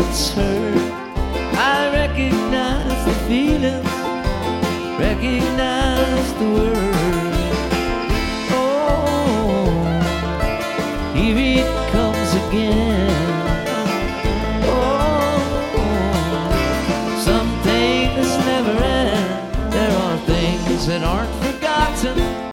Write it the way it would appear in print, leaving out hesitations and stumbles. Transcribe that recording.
once heard. I recognize the feelings, recognize the words. Oh, here it comes again. Oh, some things never end. There are things that aren't